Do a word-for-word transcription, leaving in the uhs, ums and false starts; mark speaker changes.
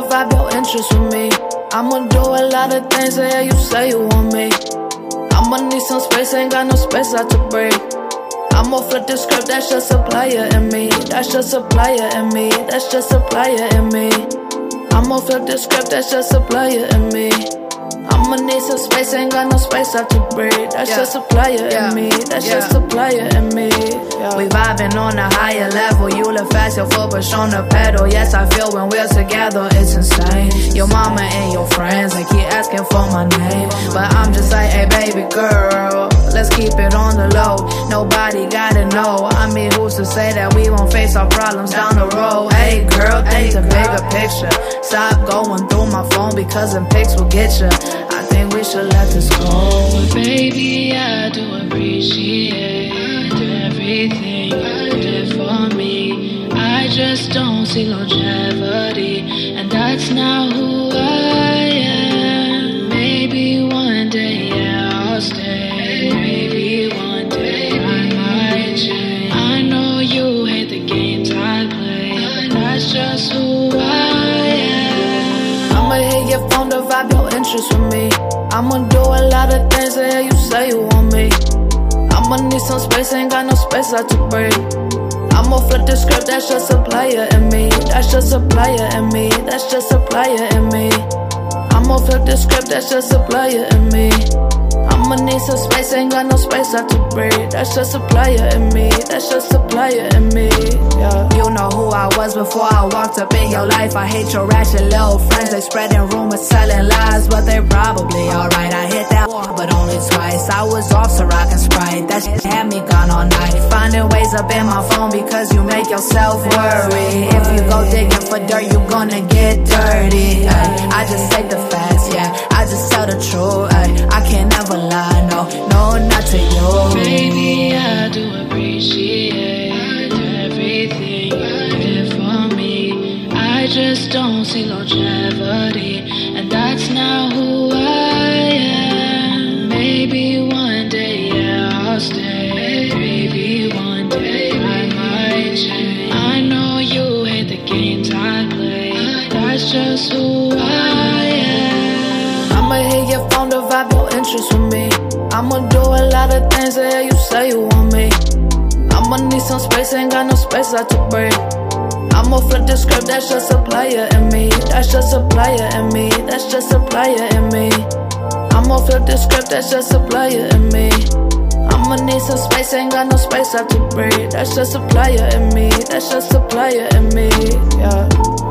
Speaker 1: vibe your interest with me. I'ma do a lot of things that yeah, you say you want me. I'ma need some space, ain't got no space out to breathe. I'ma flip the script, that's just a player in me. That's just a player in me. That's just a player in me. I'ma flip the script, that's just a player in me. I'ma need some space, ain't got no space out to breathe. That's yeah. just a player yeah. in me. That's yeah. just a player in me. Yeah. We vibing on a higher level. You look fast, your foot push on the pedal. Yes, I feel when we're together, it's insane. Your mama and your friends, they keep asking for my name, but I'm just like, hey baby girl, let's keep it on the low. Nobody gotta know. I mean, who's to say that we won't face our problems down the road? Hey girl, think the bigger picture. Stop going through my phone because them pics will get you. I think we should let this go.
Speaker 2: But baby, I do appreciate everything you did for me. I just don't see longevity, and that's not who I am. Maybe one day, yeah, I'll stay. Maybe one day I might change. I know you hate the games I play, but that's just who I am.
Speaker 1: I'ma hit your phone to vibe your interest with me. I'ma do a lot of things that yeah, you say you want me. I'ma need some space, ain't got no space out to breathe. I'ma flip the script, that's just a player in me. That's just a player in me. That's just a player in me. I'ma flip the script, that's just a player in me. I'ma need some space, ain't got no space out to breathe. That's just a player in me. That's just a player in me. Yeah.
Speaker 3: You know who I was before I walked up in your life. I hate your ratchet little friends. They spreading rumors, telling lies, but they probably alright. I hit that wall, but only twice. I was off so rock and Sprite. That shit had me gone all night. Finding ways up in my phone because you make yourself worry. If you go digging for dirt, you gonna get dirty. Ay, I just say the facts, yeah. I just tell the truth. Ay, I can't never lie, no, no, not to you.
Speaker 2: Baby, I do appreciate everything you did for me. I just don't see longevity, and that's not who I am. Maybe one day, yeah, I'll stay. Maybe one day I might change. I know you hate the games I play, that's just who I am.
Speaker 1: I'ma hit your phone to vibe your interest with me. I'ma do a lot of things that yeah, you say you want me. I'ma need some space, ain't got no space out to breathe. I'ma flip the script, that's just a player in me. That's just a player in me. That's just a player in me. I'ma flip the script, that's just a player in me. I'ma need some space, ain't got no space out to breathe. That's just a player in me. That's just a player in me. Yeah.